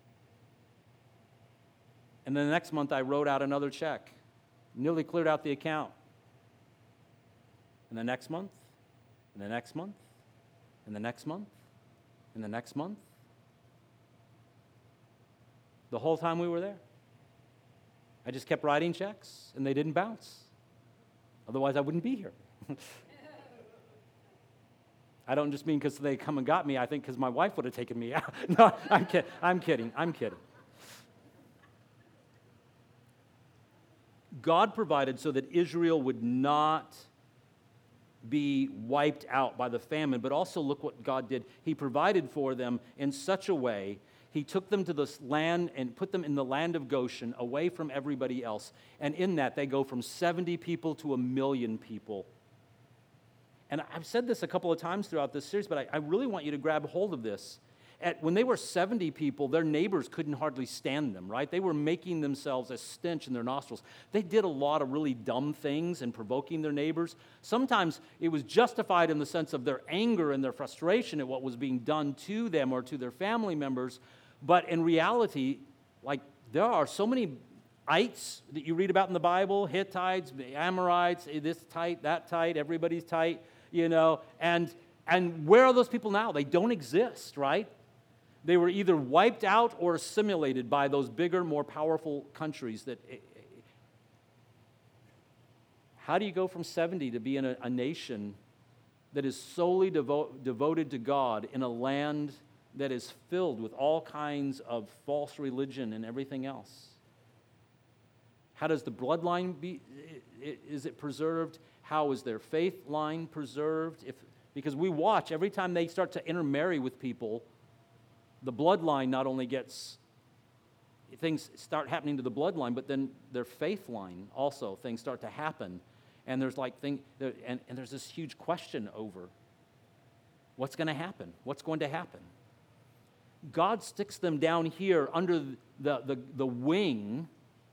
And then the next month I wrote out another check, nearly cleared out the account. And the next month, and the next month, and the next month, and the next month. The whole time we were there. I just kept writing checks, and they didn't bounce. Otherwise, I wouldn't be here. I don't just mean because they come and got me. I think because my wife would have taken me out. No, I'm, kid- I'm kidding. I'm kidding. God provided so that Israel would not be wiped out by the famine, but also look what God did. He provided for them in such a way. He took them to this land and put them in the land of Goshen, away from everybody else. And in that, they go from seventy people to a million people. And I've said this a couple of times throughout this series, but I, I really want you to grab hold of this. At, when they were seventy people, their neighbors couldn't hardly stand them, right? They were making themselves a stench in their nostrils. They did a lot of really dumb things and provoking their neighbors. Sometimes it was justified in the sense of their anger and their frustration at what was being done to them or to their family members. But in reality, like, there are so many ites that you read about in the Bible, Hittites, Amorites, this tight, that tight, everybody's tight, you know, and and where are those people now? They don't exist, right? They were either wiped out or assimilated by those bigger, more powerful countries. That. How do you go from seventy to be in a, a nation that is solely devo- devoted to God in a land that is filled with all kinds of false religion and everything else? How does the bloodline be, is it preserved? How is their faith line preserved? If, because we watch every time they start to intermarry with people, the bloodline not only gets, things start happening to the bloodline, but then their faith line also, things start to happen. And there's like thing, and, and there's this huge question over what's going to happen? What's going to happen? God sticks them down here under the, the, the wing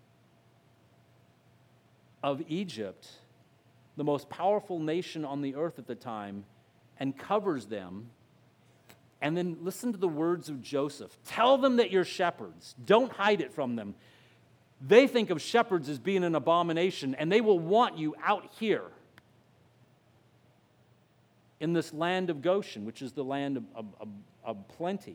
of Egypt, the most powerful nation on the earth at the time, and covers them. And then listen to the words of Joseph. Tell them that you're shepherds. Don't hide it from them. They think of shepherds as being an abomination, and they will want you out here in this land of Goshen, which is the land of, of, of, of plenty.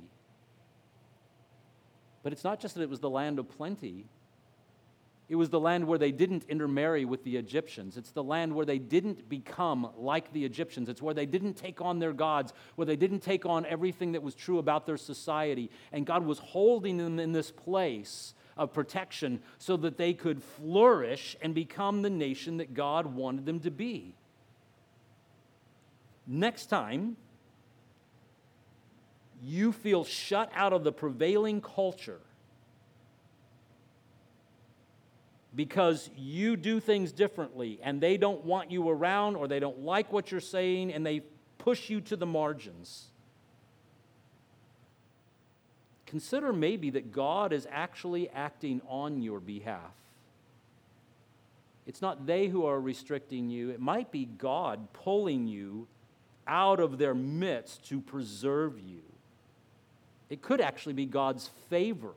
But it's not just that it was the land of plenty. It was the land where they didn't intermarry with the Egyptians. It's the land where they didn't become like the Egyptians. It's where they didn't take on their gods, where they didn't take on everything that was true about their society. And God was holding them in this place of protection so that they could flourish and become the nation that God wanted them to be. Next time you feel shut out of the prevailing culture because you do things differently and they don't want you around or they don't like what you're saying and they push you to the margins, consider maybe that God is actually acting on your behalf. It's not they who are restricting you. It might be God pulling you out of their midst to preserve you. It could actually be God's favor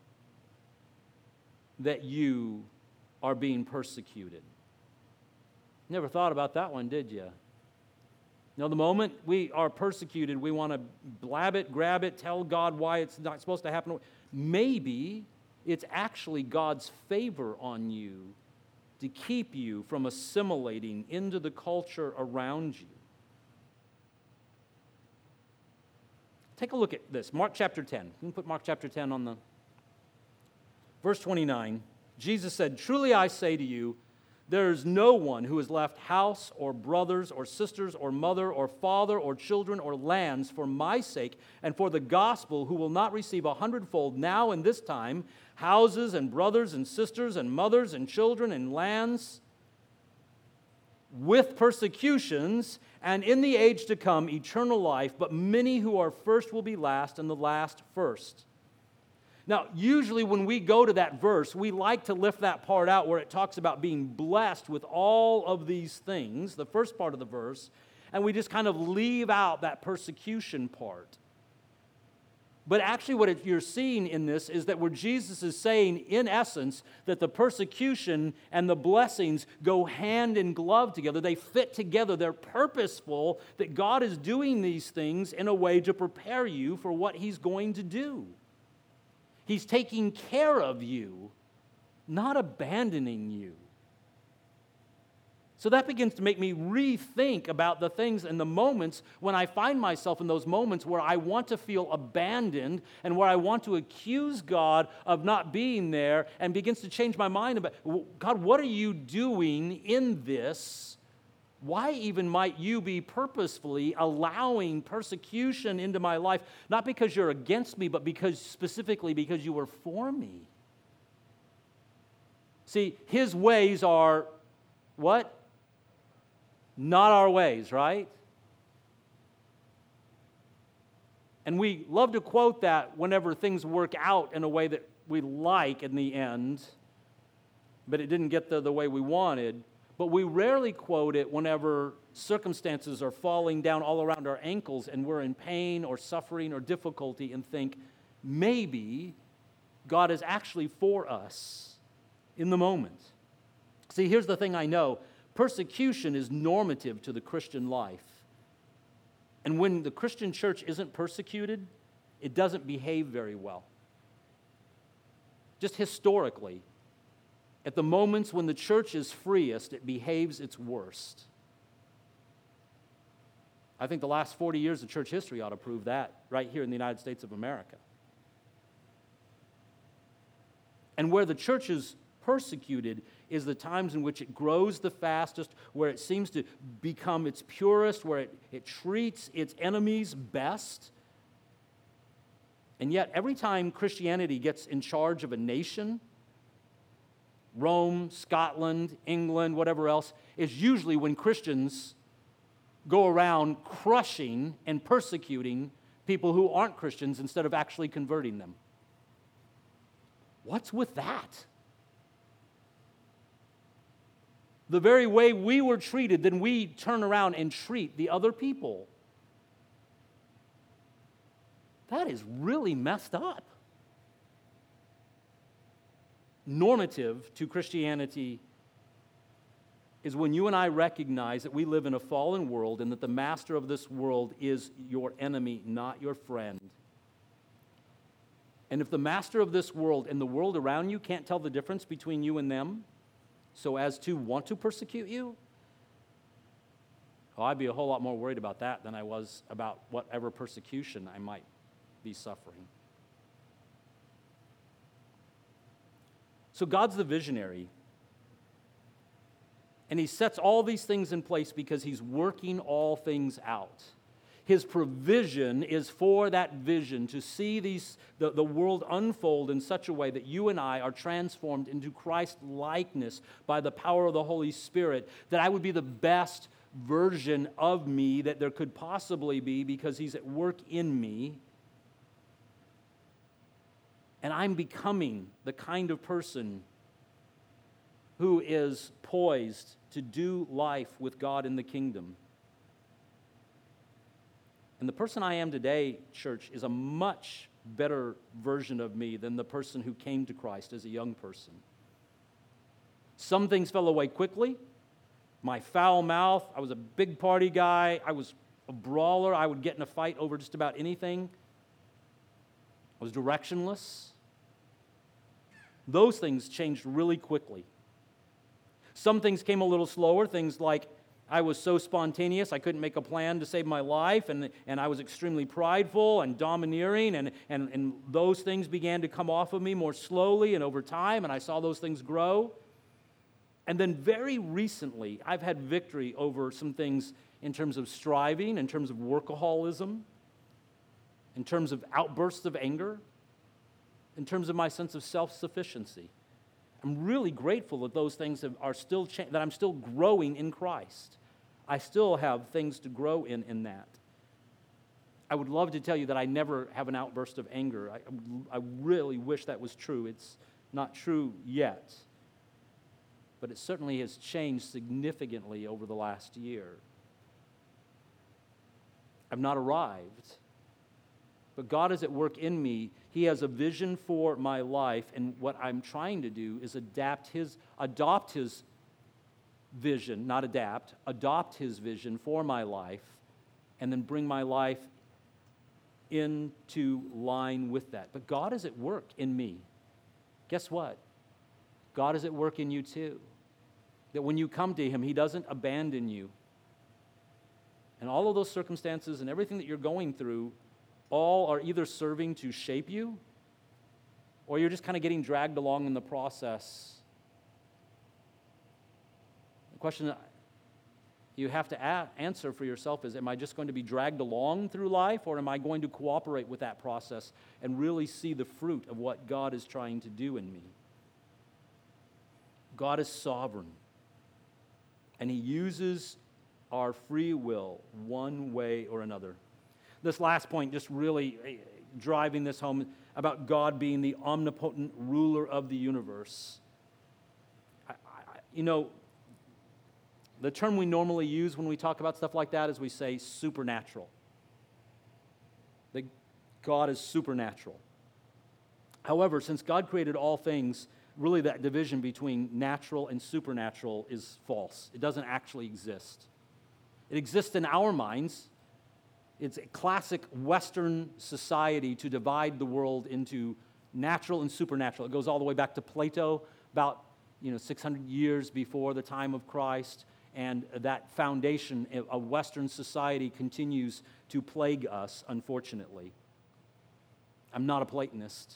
that you are being persecuted. Never thought about that one, did you? Now, the moment we are persecuted, we want to blab it, grab it, tell God why it's not supposed to happen. Maybe it's actually God's favor on you to keep you from assimilating into the culture around you. Take a look at this. Mark chapter ten. You can put Mark chapter ten on the Verse twenty-nine, Jesus said, "Truly I say to you, there is no one who has left house or brothers or sisters or mother or father or children or lands for my sake and for the gospel who will not receive a hundredfold now in this time, houses and brothers and sisters and mothers and children and lands, with persecutions, and in the age to come eternal life, but many who are first will be last and the last first." Now, usually when we go to that verse, we like to lift that part out where it talks about being blessed with all of these things, the first part of the verse, and we just kind of leave out that persecution part. But actually what it, you're seeing in this is that where Jesus is saying, in essence, that the persecution and the blessings go hand in glove together. They fit together. They're purposeful, that God is doing these things in a way to prepare you for what He's going to do. He's taking care of you, not abandoning you. So that begins to make me rethink about the things and the moments when I find myself in those moments where I want to feel abandoned and where I want to accuse God of not being there, and begins to change my mind about, God, what are you doing in this? Why even might you be purposefully allowing persecution into my life? Not because you're against me, but because specifically because you were for me. See, His ways are what? Not our ways, right? And we love to quote that whenever things work out in a way that we like in the end, but it didn't get the, the way we wanted. But we rarely quote it whenever circumstances are falling down all around our ankles and we're in pain or suffering or difficulty, and think, maybe God is actually for us in the moment. See, here's the thing I know. Persecution is normative to the Christian life. And when the Christian church isn't persecuted, it doesn't behave very well. Just historically, at the moments when the church is freest, it behaves its worst. I think the last forty years of church history ought to prove that right here in the United States of America. And where the church is persecuted is the times in which it grows the fastest, where it seems to become its purest, where it, it treats its enemies best. And yet, every time Christianity gets in charge of a nation, Rome, Scotland, England, whatever else, is usually when Christians go around crushing and persecuting people who aren't Christians instead of actually converting them. What's with that? The very way we were treated, then we turn around and treat the other people. That is really messed up. Normative to Christianity is when you and I recognize that we live in a fallen world and that the master of this world is your enemy, not your friend. And if the master of this world and the world around you can't tell the difference between you and them, so as to want to persecute you, oh, I'd be a whole lot more worried about that than I was about whatever persecution I might be suffering. So God's the visionary, and He sets all these things in place because He's working all things out. His provision is for that vision, to see these the, the world unfold in such a way that you and I are transformed into Christ-likeness by the power of the Holy Spirit, that I would be the best version of me that there could possibly be because He's at work in me. And I'm becoming the kind of person who is poised to do life with God in the kingdom. And the person I am today, church, is a much better version of me than the person who came to Christ as a young person. Some things fell away quickly. My foul mouth, I was a big party guy, I was a brawler, I would get in a fight over just about anything. I was directionless. Those things changed really quickly. Some things came a little slower, things like I was so spontaneous, I couldn't make a plan to save my life, and, and I was extremely prideful and domineering, and, and, and those things began to come off of me more slowly and over time, and I saw those things grow. And then very recently, I've had victory over some things in terms of striving, in terms of workaholism, in terms of outbursts of anger, in terms of my sense of self-sufficiency. I'm really grateful that those things have, are still cha- that I'm still growing in Christ. I still have things to grow in in that. I would love to tell you that I never have an outburst of anger. I, I really wish that was true. It's not true yet. But it certainly has changed significantly over the last year. I've not arrived. But God is at work in me. He has a vision for my life, and what I'm trying to do is adapt his, adopt his vision, not adapt, adopt his vision for my life, and then bring my life into line with that. But God is at work in me. Guess what? God is at work in you too. That when you come to him, he doesn't abandon you. And all of those circumstances and everything that you're going through all are either serving to shape you, or you're just kind of getting dragged along in the process. The question you have to a- answer for yourself is, am I just going to be dragged along through life, or am I going to cooperate with that process and really see the fruit of what God is trying to do in me? God is sovereign, and he uses our free will one way or another. This last point just really driving this home about God being the omnipotent ruler of the universe. I, I, you know, the term we normally use when we talk about stuff like that is we say supernatural. That God is supernatural. However, since God created all things, really that division between natural and supernatural is false. It doesn't actually exist. It exists in our minds. It's a classic Western society to divide the world into natural and supernatural. It goes all the way back to Plato, about you know six hundred years before the time of Christ, and that foundation of Western society continues to plague us, unfortunately. I'm not a Platonist.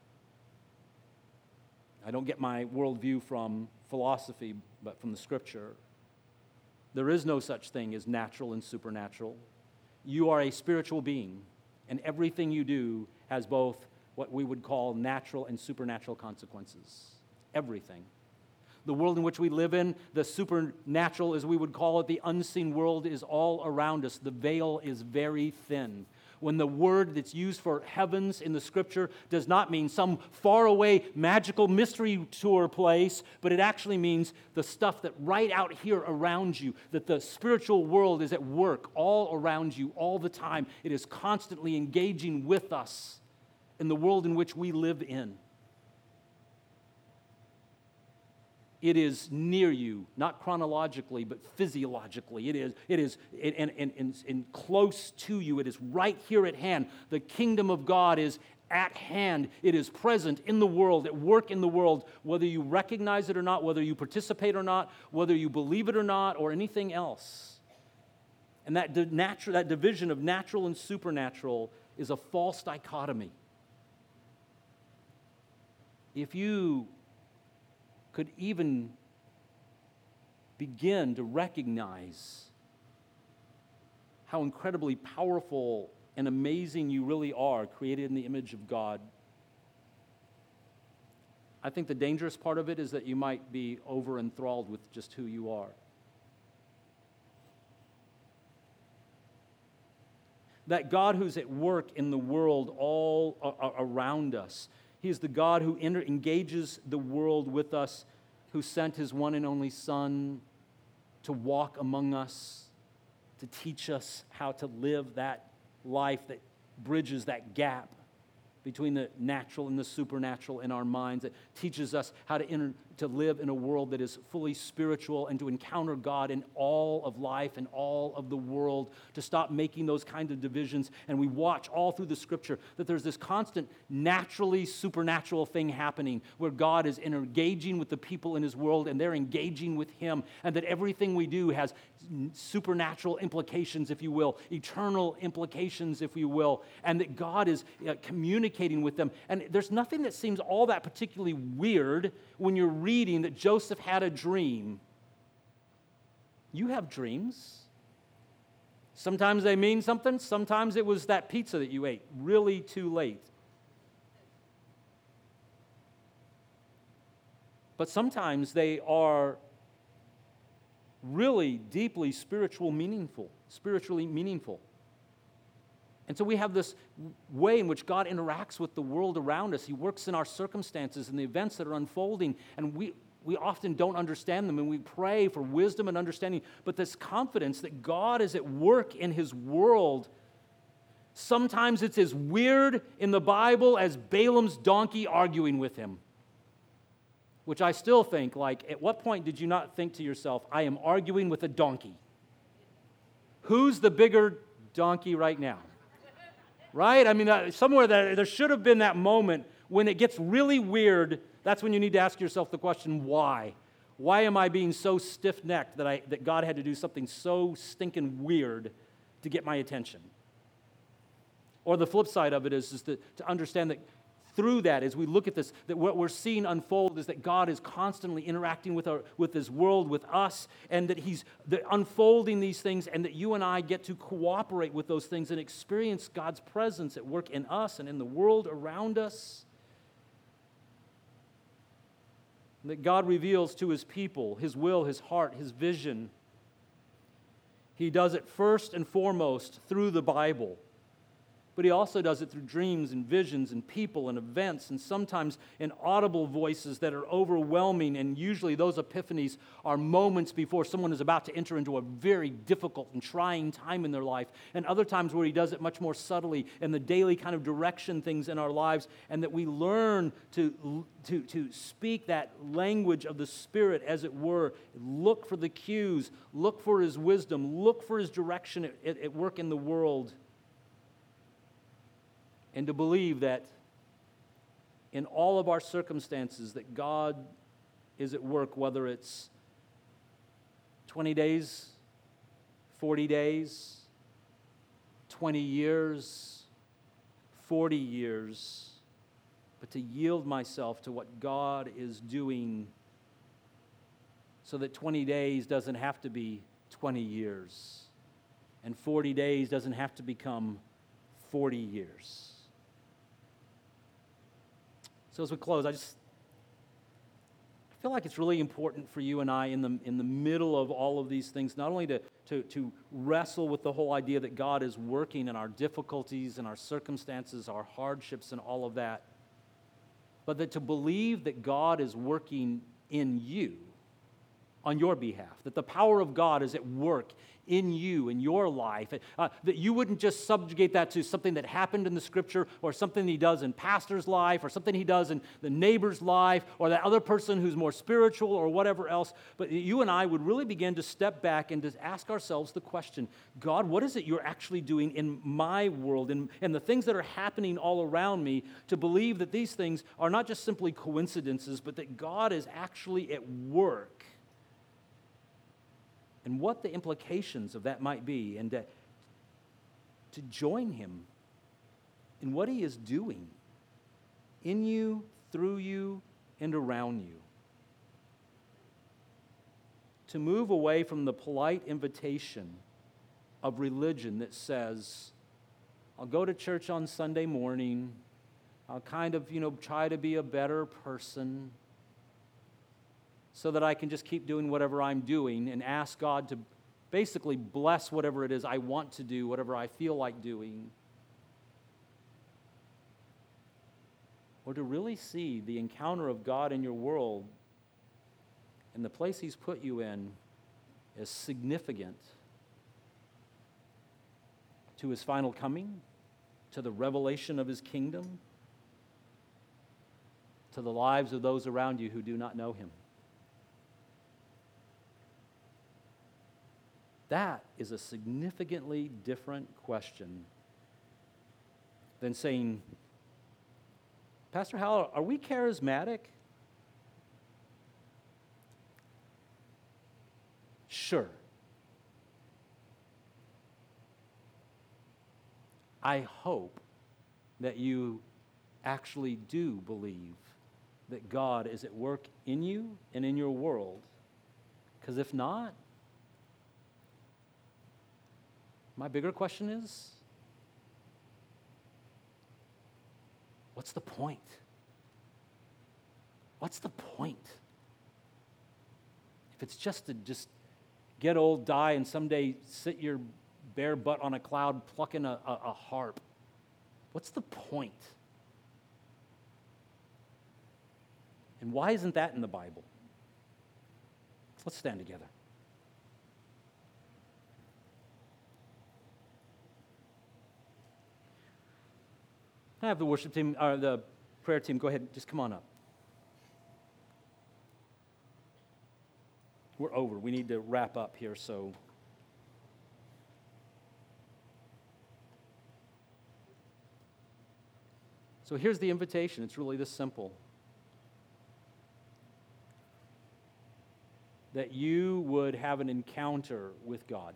I don't get my worldview from philosophy, but from the Scripture. There is no such thing as natural and supernatural. You are a spiritual being, and everything you do has both what we would call natural and supernatural consequences. Everything. The world in which we live in, the supernatural, as we would call it, the unseen world is all around us. The veil is very thin. When the word that's used for heavens in the Scripture does not mean some faraway magical mystery tour place, but it actually means the stuff that right out here around you, that the spiritual world is at work all around you all the time. It is constantly engaging with us in the world in which we live in. It is near you, not chronologically, but physiologically. It is, it is and, and, and, and close to you. It is right here at hand. The kingdom of God is at hand. It is present in the world, at work in the world, whether you recognize it or not, whether you participate or not, whether you believe it or not, or anything else. And that, di- natu- that division of natural and supernatural is a false dichotomy. If you could even begin to recognize how incredibly powerful and amazing you really are, created in the image of God, I think the dangerous part of it is that you might be over enthralled with just who you are. That God who's at work in the world all a- around us, he is the God who enter, engages the world with us, who sent his one and only Son to walk among us, to teach us how to live that life that bridges that gap between the natural and the supernatural in our minds, that teaches us how to enter, to live in a world that is fully spiritual and to encounter God in all of life and all of the world, to stop making those kinds of divisions. And we watch all through the Scripture that there's this constant naturally supernatural thing happening where God is engaging with the people in his world and they're engaging with him, and that everything we do has supernatural implications, if you will, eternal implications, if you will, and that God is uh, communicating with them. And there's nothing that seems all that particularly weird when you're reading that Joseph had a dream. You have dreams. Sometimes they mean something. Sometimes it was that pizza that you ate really too late. But sometimes they are really deeply spiritual meaningful, spiritually meaningful. And so we have this way in which God interacts with the world around us. He works in our circumstances and the events that are unfolding, and we, we often don't understand them, and we pray for wisdom and understanding, but this confidence that God is at work in His world. Sometimes it's as weird in the Bible as Balaam's donkey arguing with him. Which I still think, like, at what point did you not think to yourself, I am arguing with a donkey? Who's the bigger donkey right now? Right? I mean, uh, somewhere there, there should have been that moment when it gets really weird. That's when you need to ask yourself the question, why? Why am I being so stiff-necked that, I, that God had to do something so stinking weird to get my attention? Or the flip side of it is, is to, to understand that through that, as we look at this, that what we're seeing unfold is that God is constantly interacting with our with His world, with us, and that He's the, unfolding these things, and that you and I get to cooperate with those things and experience God's presence at work in us and in the world around us. And that God reveals to His people His will, His heart, His vision. He does it first and foremost through the Bible. But He also does it through dreams and visions and people and events, and sometimes in audible voices that are overwhelming, and usually those epiphanies are moments before someone is about to enter into a very difficult and trying time in their life, and other times where He does it much more subtly in the daily kind of direction things in our lives, and that we learn to, to, to speak that language of the Spirit, as it were. Look for the cues, look for His wisdom, look for His direction at, at, at work in the world. And to believe that in all of our circumstances that God is at work, whether it's twenty days, forty days, twenty years, forty years, but to yield myself to what God is doing so that twenty days doesn't have to be twenty years, and forty days doesn't have to become forty years. So as we close, I just I feel like it's really important for you and I in the in the middle of all of these things, not only to, to, to wrestle with the whole idea that God is working in our difficulties and our circumstances, our hardships and all of that, but that to believe that God is working in you on your behalf, that the power of God is at work in you, in your life, uh, that you wouldn't just subjugate that to something that happened in the Scripture or something He does in pastor's life or something He does in the neighbor's life or that other person who's more spiritual or whatever else, but you and I would really begin to step back and to ask ourselves the question, God, what is it You're actually doing in my world and, and the things that are happening all around me, to believe that these things are not just simply coincidences, but that God is actually at work, and what the implications of that might be, and to, to join Him in what He is doing in you, through you, and around you. To move away from the polite invitation of religion that says, I'll go to church on Sunday morning, I'll kind of, you know, try to be a better person, so that I can just keep doing whatever I'm doing and ask God to basically bless whatever it is I want to do, whatever I feel like doing. Or to really see the encounter of God in your world and the place He's put you in as significant to His final coming, to the revelation of His kingdom, to the lives of those around you who do not know Him. That is a significantly different question than saying, Pastor Howell, are we charismatic? Sure. I hope that you actually do believe that God is at work in you and in your world. Because if not, my bigger question is, what's the point? What's the point? If it's just to just get old, die, and someday sit your bare butt on a cloud plucking a, a, a harp, what's the point? And why isn't that in the Bible? Let's stand together. I have the worship team, or the prayer team, go ahead, just come on up. We're over. We need to wrap up here, so. So here's the invitation. It's really this simple. That you would have an encounter with God.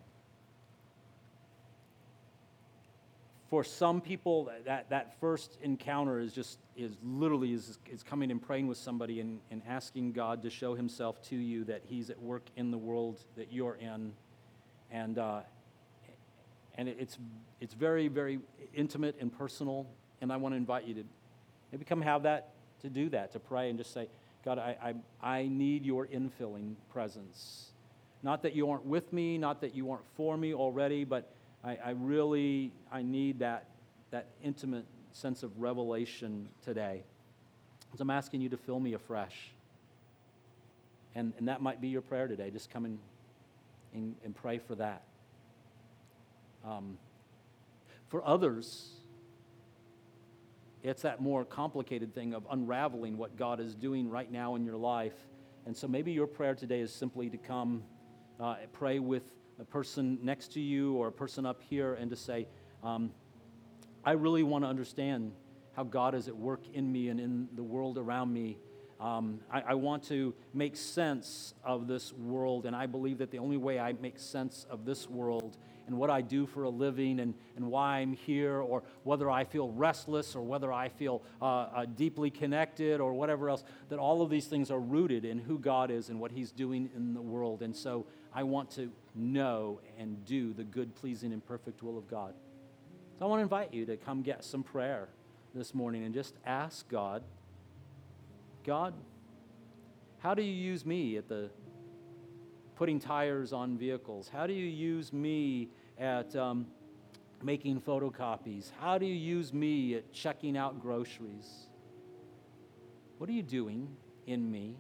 For some people, that, that first encounter is just, is literally is, is coming and praying with somebody and, and asking God to show himself to you, that he's at work in the world that you're in. And uh, and it's it's very, very intimate and personal. And I want to invite you to maybe come have that, to do that, to pray and just say, God, I, I, I need your infilling presence. Not that you aren't with me, not that you aren't for me already, but I, I really, I need that, that intimate sense of revelation today. So I'm asking you to fill me afresh. And, and that might be your prayer today. Just come and, and, and pray for that. Um, for others, it's that more complicated thing of unraveling what God is doing right now in your life. And so maybe your prayer today is simply to come uh, pray with a person next to you or a person up here and to say, um, I really want to understand how God is at work in me and in the world around me. Um, I, I want to make sense of this world, and I believe that the only way I make sense of this world and what I do for a living and, and why I'm here, or whether I feel restless or whether I feel uh, uh, deeply connected or whatever else, that all of these things are rooted in who God is and what he's doing in the world. And so I want to know and do the good, pleasing, and perfect will of God. So I want to invite you to come get some prayer this morning and just ask God, God, how do you use me at the putting tires on vehicles? How do you use me at um, making photocopies? How do you use me at checking out groceries? What are you doing in me?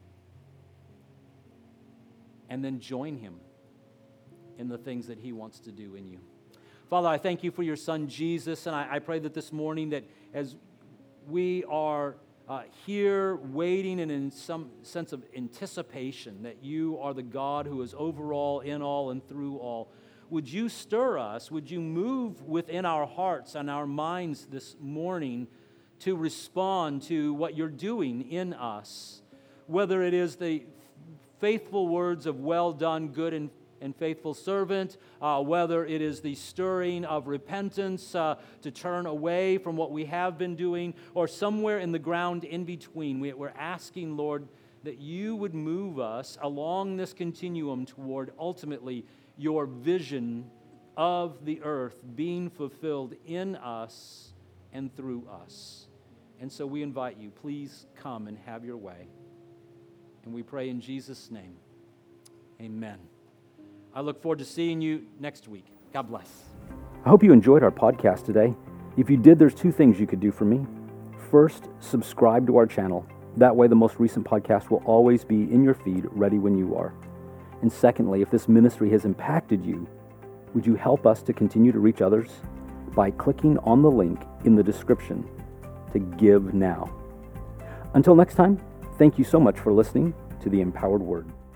And then join him in the things that he wants to do in you. Father, I thank you for your son Jesus, and I, I pray that this morning that as we are Uh, here waiting and in some sense of anticipation that you are the God who is over all, in all, and through all, would you stir us, would you move within our hearts and our minds this morning to respond to what you're doing in us, whether it is the faithful words of well done, good and and faithful servant, uh, whether it is the stirring of repentance uh, to turn away from what we have been doing, or somewhere in the ground in between. We, we're asking, Lord, that you would move us along this continuum toward ultimately your vision of the earth being fulfilled in us and through us. And so we invite you, please come and have your way. And we pray in Jesus' name, amen. I look forward to seeing you next week. God bless. I hope you enjoyed our podcast today. If you did, there's two things you could do for me. First, subscribe to our channel. That way the most recent podcast will always be in your feed, ready when you are. And secondly, if this ministry has impacted you, would you help us to continue to reach others by clicking on the link in the description to give now. Until next time, thank you so much for listening to the Empowered Word.